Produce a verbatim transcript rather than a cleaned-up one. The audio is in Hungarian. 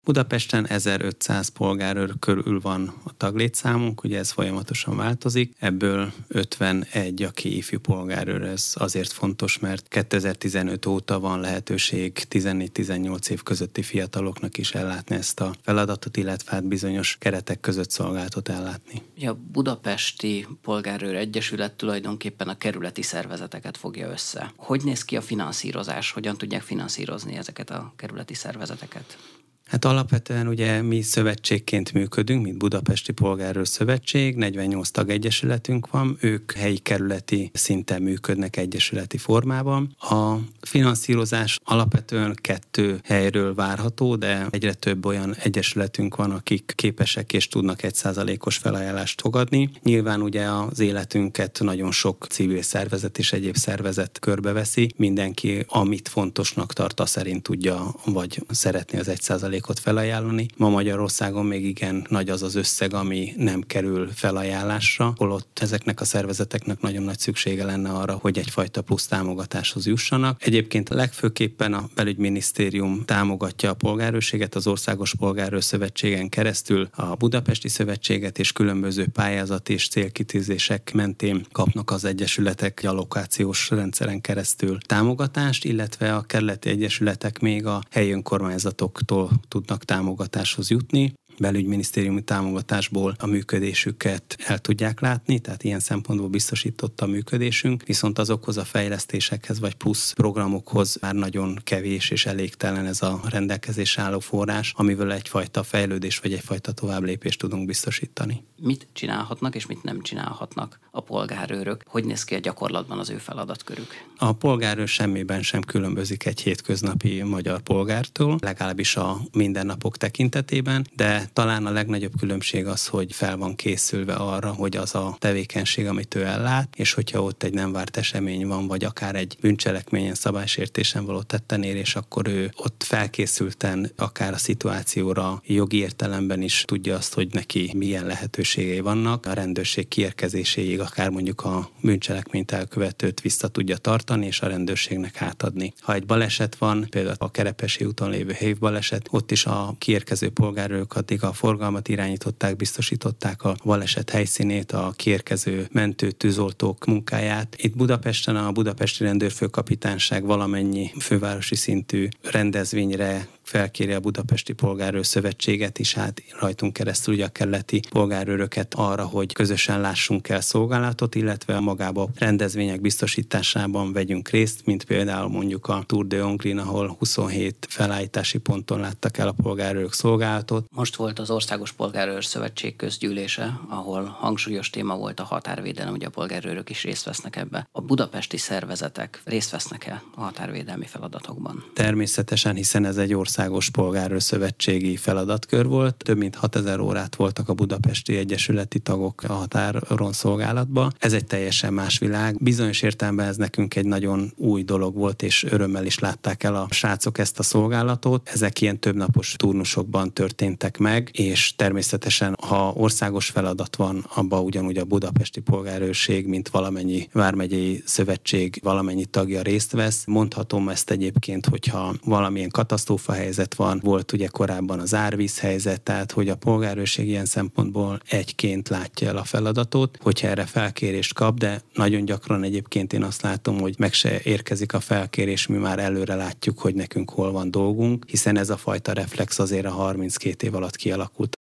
Budapesten ezerötszáz polgárőr körül van a taglétszámunk, ugye ez folyamatosan változik, ebből ötvenegy, aki ifjú polgárőr, ez azért fontos, mert kétezer-tizenöt óta van lehetőség tizennégy-tizennyolc év közötti fiataloknak is ellátni ezt a feladatot, illetve hát bizonyos keretek között szolgáltat ellátni. A Budapesti Polgárőr Egyesület tulajdonképpen a kerületi szervezeteket fogja össze. Hogy néz ki a finanszírozás? Hogyan tudják finanszírozni ezeket a kerületi szervezeteket? Hát alapvetően ugye mi szövetségként működünk, mint Budapesti Polgárőr Szövetség, negyvennyolc tagegyesületünk van, ők helyi kerületi szinten működnek egyesületi formában. A finanszírozás alapvetően kettő helyről várható, de egyre több olyan egyesületünk van, akik képesek és tudnak egy százalékos felajánlást fogadni. Nyilván ugye az életünket nagyon sok civil szervezet és egyéb szervezet körbeveszi. Mindenki, amit fontosnak tart, azt szerint tudja, vagy szeretné az egy százalékot felajánlani. Ma Magyarországon még igen nagy az az összeg, ami nem kerül felajánlásra, holott ezeknek a szervezeteknek nagyon nagy szüksége lenne arra, hogy egyfajta plusz támogatáshoz jussanak. Egyébként legfőképpen a Belügyminisztérium támogatja a polgárőrséget, az Országos Polgárőr Szövetségen keresztül a Budapesti Szövetséget, és különböző pályázat és célkitűzések mentén kapnak az egyesületek allokációs rendszeren keresztül támogatást, illetve a kerületi egyesületek még a helyi önkormányzatoktól tudnak támogatáshoz jutni. Belügyminisztériumi támogatásból a működésüket el tudják látni, tehát ilyen szempontból biztosított a működésünk, viszont azokhoz a fejlesztésekhez vagy plusz programokhoz már nagyon kevés és elégtelen ez a rendelkezésre álló forrás, amivel egyfajta fejlődés vagy egyfajta továbblépést tudunk biztosítani. Mit csinálhatnak és mit nem csinálhatnak a polgárőrök? Hogy néz ki a gyakorlatban az ő feladatkörük? A polgárőr semmiben sem különbözik egy hétköznapi magyar polgártól, legalábbis a mindennapok tekintetében, de talán a legnagyobb különbség az, hogy fel van készülve arra, hogy az a tevékenység, amit ő ellát, és hogyha ott egy nem várt esemény van, vagy akár egy bűncselekményen, szabálysértésen való tettenérés, akkor ő ott felkészülten akár a szituációra jogi értelemben is tudja azt, hogy neki milyen lehetőségei vannak. A rendőrség kiérkezéséig akár mondjuk a bűncselekményt elkövetőt vissza tudja tartani, és a rendőrségnek átadni. Ha egy baleset van, például a Kerepesi úton lévő hévbaleset, ott is a kiérkező polgárőrök addig a forgalmat irányították, biztosították a baleset helyszínét, a kiérkező mentő tűzoltók munkáját. Itt Budapesten a Budapesti Rendőrfőkapitányság valamennyi fővárosi szintű rendezvényre felkéri a Budapesti Polgárőr Szövetséget is, hát rajtunk keresztül ugye a kerületi polgárőröket arra, hogy közösen lássunk el szolgálatot, illetve magába rendezvények biztosításában vegyünk részt, mint például mondjuk a Tour de Hongrin, ahol huszonhét felállítási ponton láttak el a polgárőrök szolgálatot. Most volt az Országos Polgárőr Szövetség közgyűlése, ahol hangsúlyos téma volt a határvédelem, ugye a polgárőrök is részt vesznek ebbe. A budapesti szervezetek részt vesznek-e a határvédelmi feladatokban? Természetesen, hiszen ez egy Országos Polgárőr Szövetségi feladatkör volt. Több mint hatezer órát voltak a budapesti egyesületi tagok a határon szolgálatban. Ez egy teljesen más világ. Bizonyos értelemben ez nekünk egy nagyon új dolog volt, és örömmel is látták el a srácok ezt a szolgálatot. Ezek ilyen többnapos turnusokban történtek meg, és természetesen, ha országos feladat van, abban ugyanúgy a Budapesti Polgárőrség, mint valamennyi vármegyei szövetség, valamennyi tagja részt vesz. Mondhatom ezt egyébként, hogyha valamilyen katasztrófa helyzet van, volt ugye korábban az árvíz helyzet, tehát hogy a polgárőrség ilyen szempontból egyként látja el a feladatot, hogyha erre felkérést kap, de nagyon gyakran egyébként én azt látom, hogy meg se érkezik a felkérés, mi már előre látjuk, hogy nekünk hol van dolgunk, hiszen ez a fajta reflex azért a harminckét év alatt kialakult.